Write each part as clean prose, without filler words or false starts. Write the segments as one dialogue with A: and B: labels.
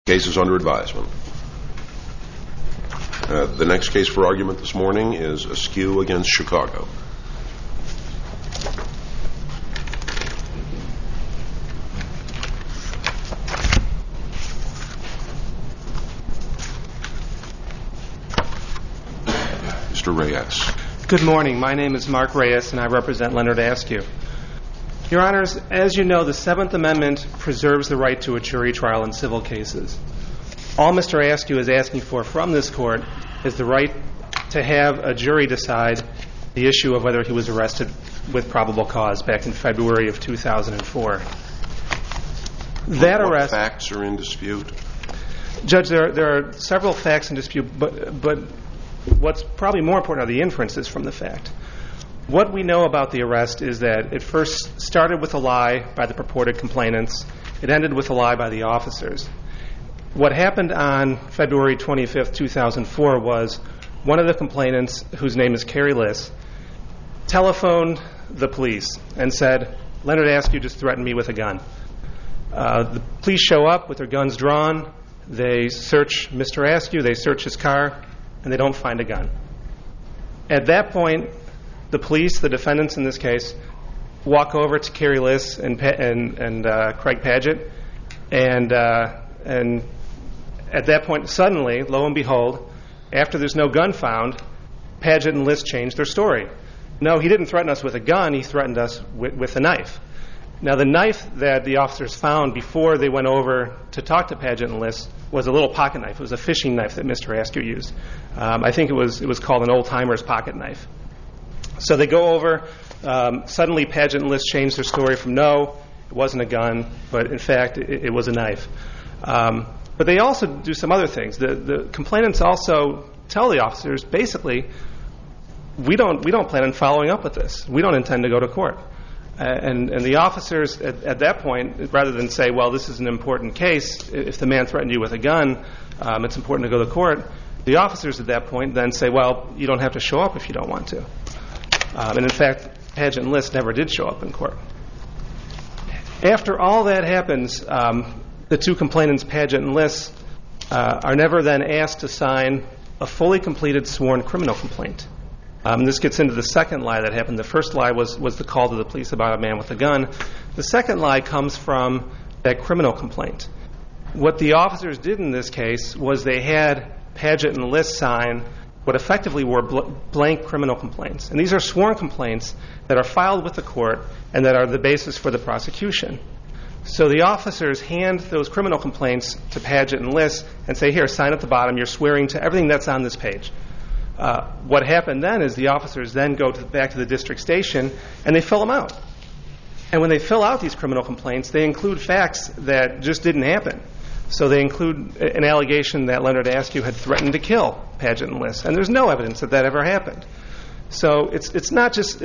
A: Case is under advisement. The next case for argument this morning is Askew against Chicago. Mr. Reyes.
B: Good morning. My name is Mark Reyes, and I represent Leonard Askew. Your Honors, as you know, the Seventh Amendment preserves the right to a jury trial in civil cases. All Mr. Askew is asking for from this court is the right to have a jury decide the issue of whether he was arrested with probable cause back in February of 2004.
A: What facts are in dispute?
B: Judge, there are several facts in dispute, but what's probably more important are the inferences from the fact. What we know about the arrest is that it first started with a lie by the purported complainants. It ended with a lie by the officers. What happened on February 25th, 2004 was one of the complainants, whose name is Carrie Liss, telephoned the police and said, Leonard Askew just threatened me with a gun. The police show up with their guns drawn. They search Mr. Askew. They search his car, and they don't find a gun. At that point, the police, the defendants in this case, walk over to Carrie Liss and Craig Padgett, and at that point, suddenly, lo and behold, after there's no gun found, Padgett and Liss change their story. No, he didn't threaten us with a gun. He threatened us with a knife. Now, the knife that the officers found before they went over to talk to Padgett and Liss was a little pocket knife. It was a fishing knife that Mr. Askew used. I think it was called an old-timer's pocket knife. So they go over. Suddenly, Padgett and Liss change their story from no, it wasn't a gun, but in fact, it was a knife. But they also do some other things. The complainants also tell the officers, basically, we don't plan on following up with this. We don't intend to go to court. And the officers at that point, rather than say, well, this is an important case, if the man threatened you with a gun, it's important to go to court, the officers at that point then say, well, you don't have to show up if you don't want to. And in fact, Padgett and Liss never did show up in court. After all that happens, the two complainants, Padgett and Liss, are never then asked to sign a fully completed sworn criminal complaint. This gets into the second lie that happened. The first lie was the call to the police about a man with a gun. The second lie comes from that criminal complaint. What the officers did in this case was they had Padgett and Liss sign what effectively were blank criminal complaints. And these are sworn complaints that are filed with the court and that are the basis for the prosecution. So the officers hand those criminal complaints to Padgett and Liss and say, here, sign at the bottom. You're swearing to everything that's on this page. What happened then is the officers then go back to the district station and they fill them out. And when they fill out these criminal complaints, they include facts that just didn't happen. So they include an allegation that Leonard Askew had threatened to kill Padgett and Liss, and there's no evidence that ever happened. So it's not just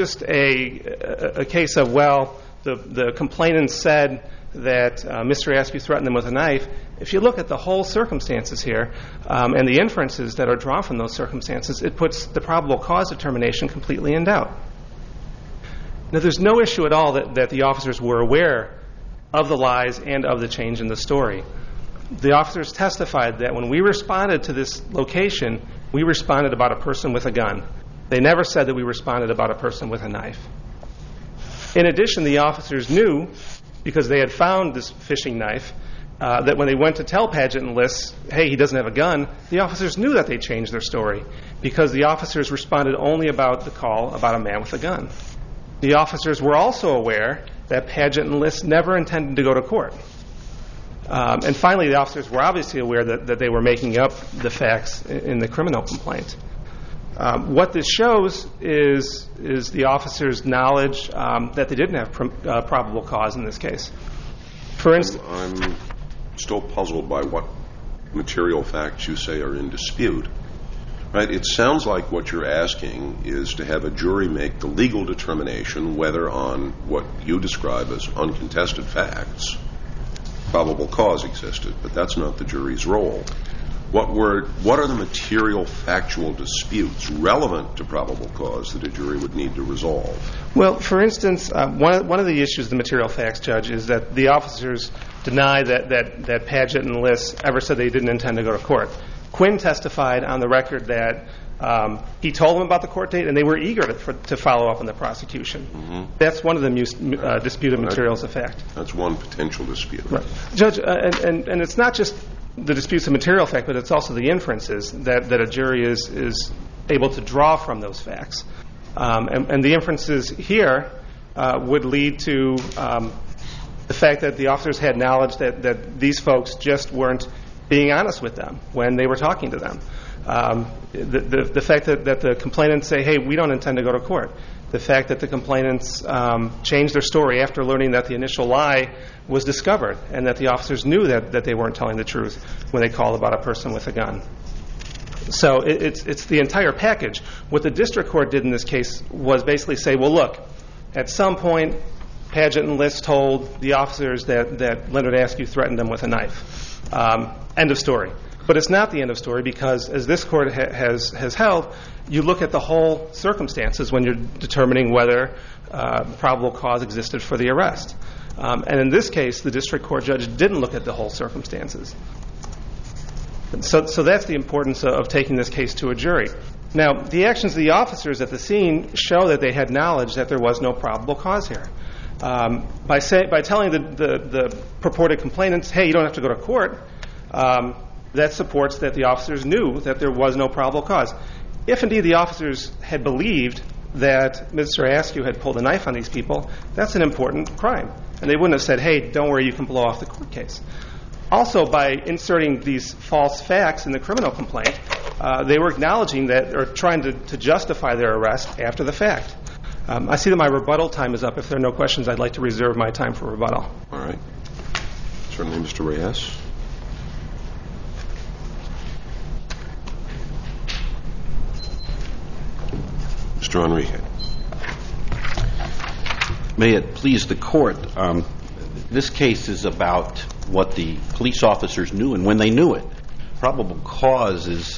B: a case of, well, the complainant said that Mr. Askew threatened them with a knife. If you look at the whole circumstances here and the inferences that are drawn from those circumstances, it puts the probable cause determination completely in doubt. Now, there's no issue at all that the officers were aware of the lies and of the change in the story. The officers testified that when we responded to this location, we responded about a person with a gun. They never said that we responded about a person with a knife. In addition, the officers knew, because they had found this fishing knife, that when they went to tell Padgett and Liss, hey, he doesn't have a gun, the officers knew that they changed their story because the officers responded only about the call about a man with a gun. The officers were also aware that Padgett and Liss never intended to go to court. And finally, the officers were obviously aware that they were making up the facts in the criminal complaint. What this shows is the officers' knowledge that they didn't have probable cause in this case. For instance,
A: I'm still puzzled by what material facts you say are in dispute. Right? It sounds like what you're asking is to have a jury make the legal determination whether on what you describe as uncontested facts probable cause existed, but that's not the jury's role. What are the material factual disputes relevant to probable cause that a jury would need to resolve?
B: Well, for instance, one of the issues, the material facts, Judge, is that the officers deny that Padgett and Liss ever said they didn't intend to go to court. Quinn testified on the record that he told them about the court date, and they were eager to follow up on the prosecution. Mm-hmm. That's one of the disputed materials of fact.
A: That's one potential dispute.
B: Right. Judge, and it's not just the disputes of material fact, but it's also the inferences that a jury is able to draw from those facts. And the inferences here would lead to the fact that the officers had knowledge that these folks just weren't being honest with them when they were talking to them. The fact that the complainants say, hey, we don't intend to go to court. The fact that the complainants changed their story after learning that the initial lie was discovered and that the officers knew that they weren't telling the truth when they called about a person with a gun. So it's the entire package. What the district court did in this case was basically say, well, look, at some point, Padgett and Liss told the officers that Leonard Askew threatened them with a knife. End of story. But it's not the end of story because, as this court has held, you look at the whole circumstances when you're determining whether probable cause existed for the arrest. And in this case, the district court judge didn't look at the whole circumstances. So that's the importance of taking this case to a jury. Now, the actions of the officers at the scene show that they had knowledge that there was no probable cause here. By telling the purported complainants, hey, you don't have to go to court, that supports that the officers knew that there was no probable cause. If indeed the officers had believed that Mr. Askew had pulled a knife on these people, that's an important crime. And they wouldn't have said, hey, don't worry, you can blow off the court case. Also, by inserting these false facts in the criminal complaint, they were acknowledging that, or trying to justify their arrest after the fact. I see that my rebuttal time is up. If there are no questions, I'd like to reserve my time for rebuttal.
A: All right. Certainly, Mr. Reyes. Mr. Enrique.
C: May it please the court, this case is about what the police officers knew and when they knew it. Probable cause is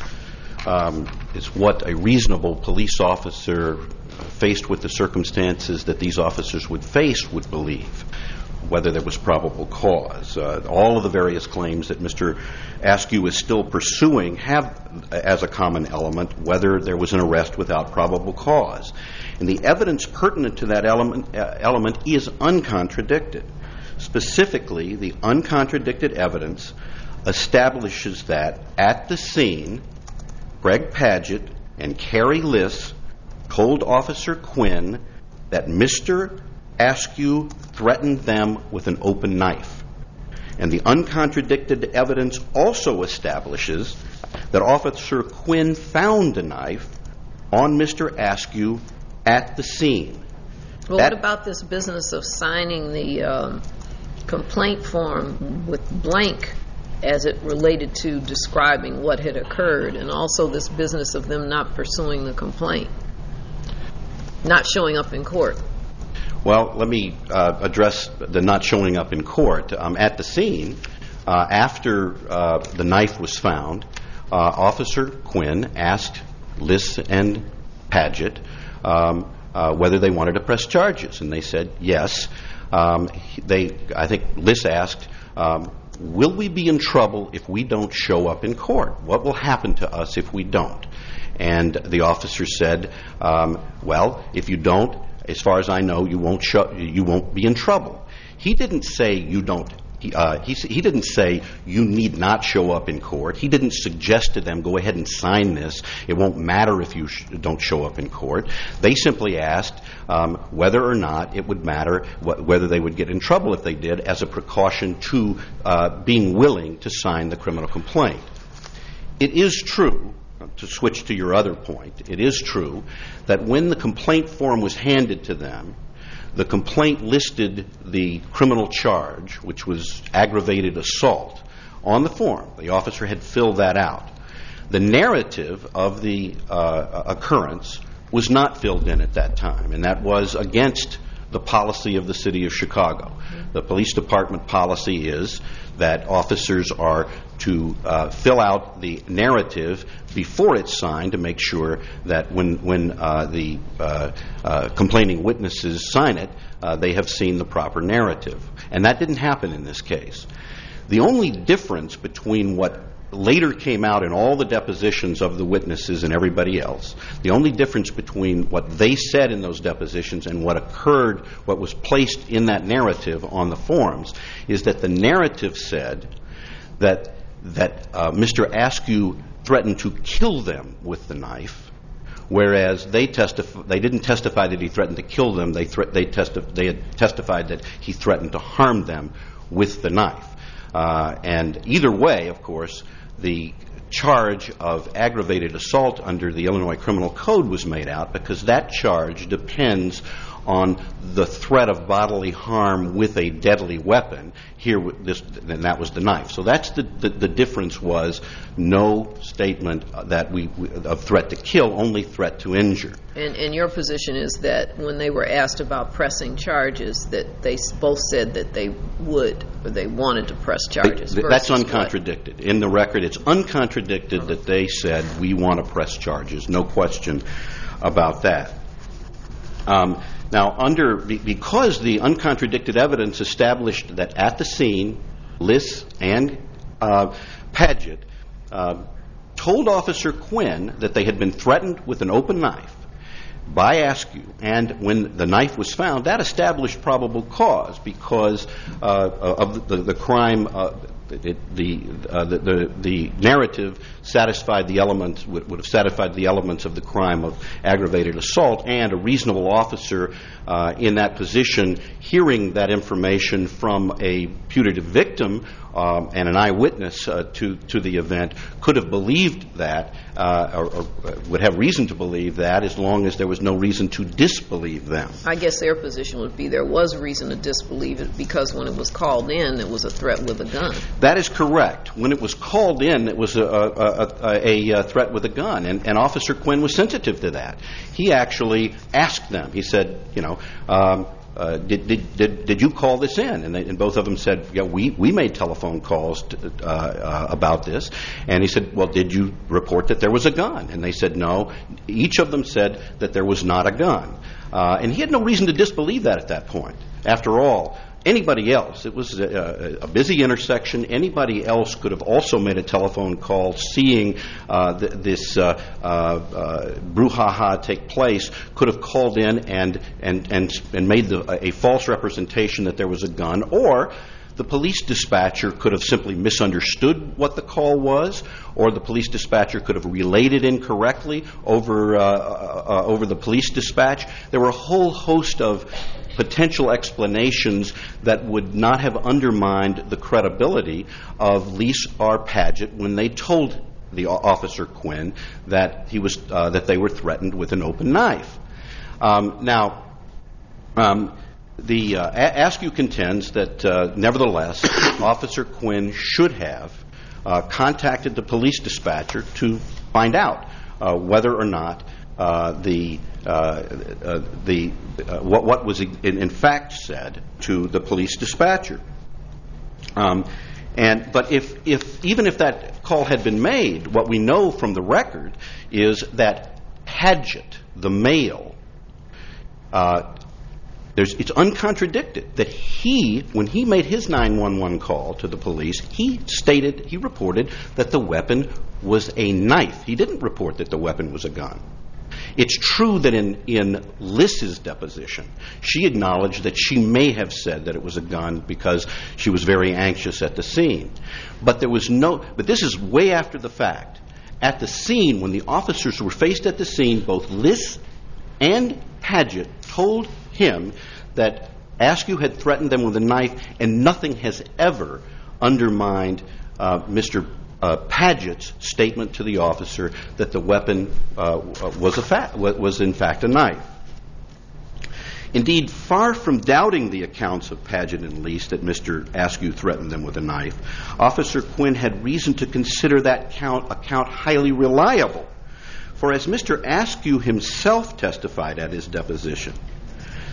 C: what a reasonable police officer faced with the circumstances that these officers would face would believe, whether there was probable cause. All of the various claims that Mr. Askew is still pursuing have as a common element whether there was an arrest without probable cause. And the evidence pertinent to that element is uncontradicted. Specifically, the uncontradicted evidence establishes that at the scene, Greg Padgett and Carrie Liss told Officer Quinn that Mr. Askew threatened them with an open knife. And the uncontradicted evidence also establishes that Officer Quinn found a knife on Mr. Askew at the scene.
D: Well, what about this business of signing the complaint form with blank as it related to describing what had occurred, and also this business of them not pursuing the complaint, not showing up in court?
C: Well, let me address the not showing up in court. At the scene, after the knife was found, Officer Quinn asked Liss and Padgett whether they wanted to press charges, and they said yes. I think Liss asked, will we be in trouble if we don't show up in court? What will happen to us if we don't? And the officer said, well, if you don't, as far as I know, you won't be in trouble. He didn't say you don't. He didn't say you need not show up in court. He didn't suggest to them, go ahead and sign this. It won't matter if you don't show up in court. They simply asked whether or not it would matter, whether they would get in trouble if they did, as a precaution to being willing to sign the criminal complaint. It is true, to switch to your other point, it is true that when the complaint form was handed to them, the complaint listed the criminal charge, which was aggravated assault, on the form. The officer had filled that out. The narrative of the occurrence was not filled in at that time, and that was against the policy of the city of Chicago. The police department policy is that officers are to fill out the narrative before it's signed to make sure that when the complaining witnesses sign it, they have seen the proper narrative. And that didn't happen in this case. The only difference between what later came out in all the depositions of the witnesses and everybody else, the only difference between what they said in those depositions and what occurred, what was placed in that narrative on the forms, is that the narrative said that Mr. Askew threatened to kill them with the knife, whereas they didn't testify that he threatened to kill them. They had testified that he threatened to harm them with the knife. And either way, of course, the charge of aggravated assault under the Illinois Criminal Code was made out, because that charge depends on the threat of bodily harm with a deadly weapon. Here, and that was the knife. So that's the difference, was no statement of threat to kill, only threat to injure.
D: And your position is that when they were asked about pressing charges, that they both said that they would, or they wanted to press charges.
C: That's uncontradicted. In the record, it's uncontradicted that they said, we want to press charges. No question about that. Now, because the uncontradicted evidence established that at the scene, Liss and Padgett told Officer Quinn that they had been threatened with an open knife by Askew, and when the knife was found, that established probable cause because of the crime. The narrative satisfied the elements, would have satisfied the elements of the crime of aggravated assault, and a reasonable officer in that position, hearing that information from a putative victim and an eyewitness to the event, could have believed that, or would have reason to believe that, as long as there was no reason to disbelieve them.
D: I guess their position would be there was reason to disbelieve it, because when it was called in, it was a threat with a gun.
C: That is correct. When it was called in, it was a threat with a gun, and Officer Quinn was sensitive to that. He actually asked them. He said, did you call this in? And both of them said, yeah, we made telephone calls about this. And he said, well, did you report that there was a gun? And they said no. Each of them said that there was not a gun. And he had no reason to disbelieve that at that point. After all, anybody else, it was a busy intersection. Anybody else could have also made a telephone call, seeing this brouhaha take place, could have called in and made a false representation that there was a gun, or the police dispatcher could have simply misunderstood what the call was, or the police dispatcher could have relayed it incorrectly over the police dispatch. There were a whole host of potential explanations that would not have undermined the credibility of Liss R. Padgett when they told the Officer Quinn that that they were threatened with an open knife. The Askew contends that nevertheless, Officer Quinn should have contacted the police dispatcher to find out whether or not what was in fact said to the police dispatcher. But even if that call had been made, what we know from the record is that Padgett, the male, it's uncontradicted that when he made his 911 call to the police, he reported that the weapon was a knife. He didn't report that the weapon was a gun. It's true that in Liss's deposition, she acknowledged that she may have said that it was a gun because she was very anxious at the scene. But this is way after the fact. At the scene, when the officers were faced at the scene, both Liss and Padgett told him that Askew had threatened them with a knife, and nothing has ever undermined Mr. Padgett's statement to the officer that the weapon was in fact a knife. Indeed, far from doubting the accounts of Padgett and Liss that Mr. Askew threatened them with a knife, Officer Quinn had reason to consider that account highly reliable. For as Mr. Askew himself testified at his deposition,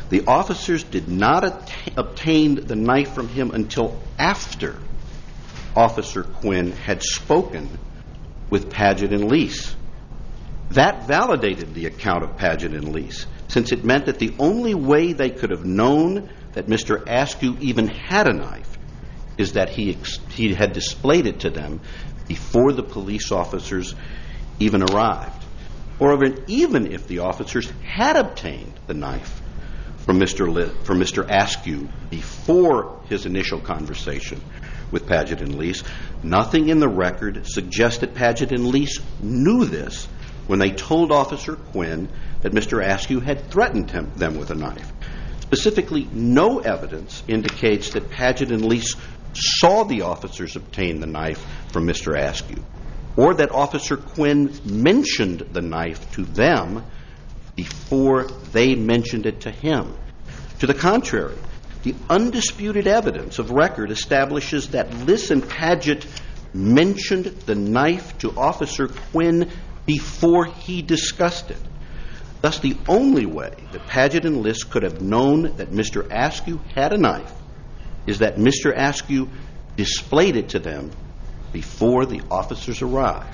C: The officers did not obtain the knife from him until after Officer Quinn had spoken with Padgett and Lease. That validated the account of Padgett and Lease, since it meant that the only way they could have known that Mr. Askew even had a knife is that he had displayed it to them before the police officers even arrived. Moreover, even if the officers had obtained the knife from Mr. Askew before his initial conversation with Padgett and Lease, nothing in the record suggests that Padgett and Lease knew this when they told Officer Quinn that Mr. Askew had threatened them with a knife. Specifically, no evidence indicates that Padgett and Lease saw the officers obtain the knife from Mr. Askew, or that Officer Quinn mentioned the knife to them before they mentioned it to him. To the contrary, the undisputed evidence of record establishes that Liss and Padgett mentioned the knife to Officer Quinn before he discussed it. Thus, the only way that Padgett and Liss could have known that Mr. Askew had a knife is that Mr. Askew displayed it to them before the officers arrived.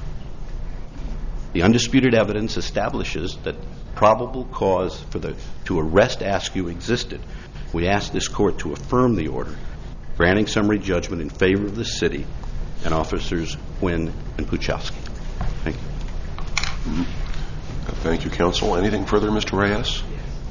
C: The undisputed evidence establishes that probable cause to arrest Askew existed. We ask this court to affirm the order, granting summary judgment in favor of the city and Officers Quinn and Puchowski. Thank you.
A: Thank you, counsel. Anything further, Mr. Reyes?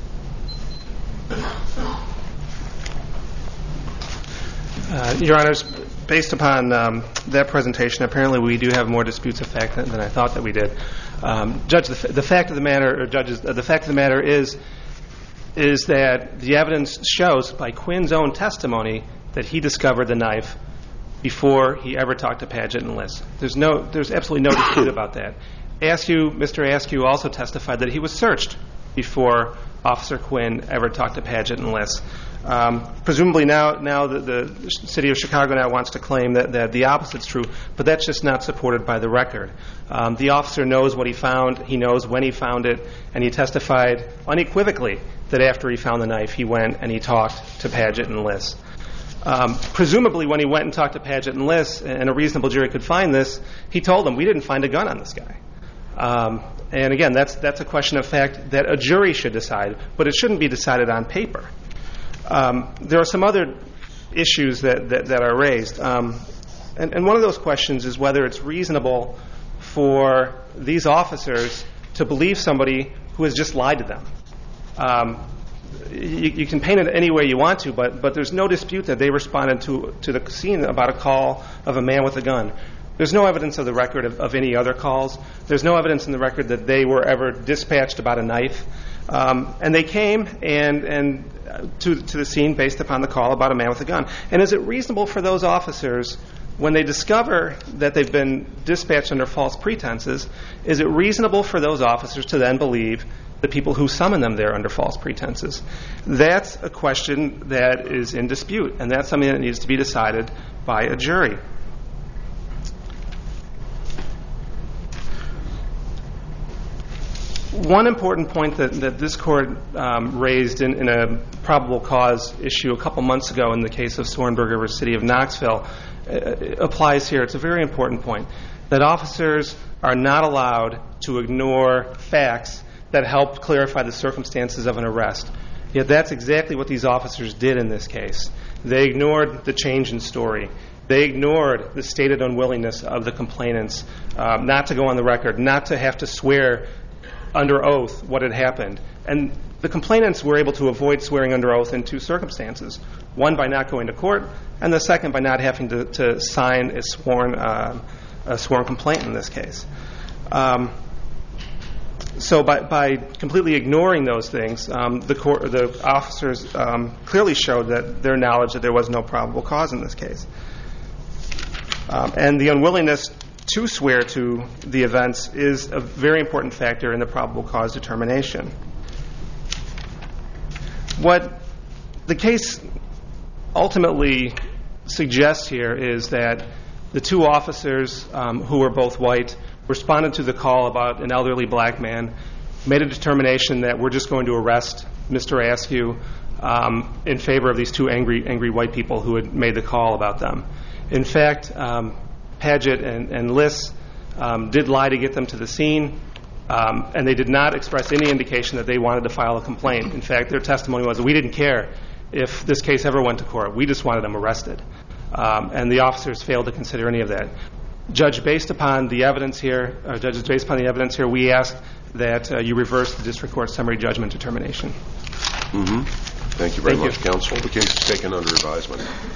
B: Your Honors, based upon that presentation, apparently we do have more disputes of fact than I thought that we did. Judge, the fact of the matter, or judges, the fact of the matter is that the evidence shows by Quinn's own testimony that he discovered the knife before he ever talked to Padgett and Liss. There's absolutely no dispute about that. Mr. Askew also testified that he was searched before Officer Quinn ever talked to Padgett and Liss. Presumably now the city of Chicago now wants to claim that the opposite's true, but that's just not supported by the record. The officer knows what he found, he knows when he found it, and he testified unequivocally that after he found the knife, he went and he talked to Padgett and Liss. Presumably when he went and talked to Padgett and Liss, and a reasonable jury could find this, he told them, we didn't find a gun on this guy. And again, that's a question of fact that a jury should decide, but it shouldn't be decided on paper. There are some other issues that are raised. And one of those questions is whether it's reasonable for these officers to believe somebody who has just lied to them. You can paint it any way you want to, but there's no dispute that they responded to the scene about a call of a man with a gun. There's no evidence of the record of any other calls. There's no evidence in the record that they were ever dispatched about a knife. And they came and to the scene based upon the call about a man with a gun. And is it reasonable for those officers, when they discover that they've been dispatched under false pretenses, is it reasonable for those officers to then believe the people who summon them there under false pretenses? That's a question that is in dispute, and that's something that needs to be decided by a jury. One important point that this court raised in a probable cause issue a couple months ago in the case of Sornberger v. City of Knoxville applies here. It's a very important point, that officers are not allowed to ignore facts that help clarify the circumstances of an arrest. Yet that's exactly what these officers did in this case. They ignored the change in story. They ignored the stated unwillingness of the complainants not to go on the record, not to have to swear under oath what had happened. And the complainants were able to avoid swearing under oath in two circumstances. One, by not going to court, and the second, by not having to sign a sworn complaint in this case. So by completely ignoring those things, the officers clearly showed that their knowledge that there was no probable cause in this case. And the unwillingness to swear to the events is a very important factor in the probable cause determination. What the case ultimately suggests here is that the two officers, who were both white, responded to the call about an elderly black man, made a determination that we're just going to arrest Mr. Askew in favor of these two angry white people who had made the call about them. In fact, Paget and Liss did lie to get them to the scene, and they did not express any indication that they wanted to file a complaint. In fact, their testimony was that we didn't care if this case ever went to court. We just wanted them arrested. And the officers failed to consider any of that. Judges, based upon the evidence here, we ask that you reverse the district court summary judgment determination.
A: Thank you very much, counsel. The case is taken under advisement.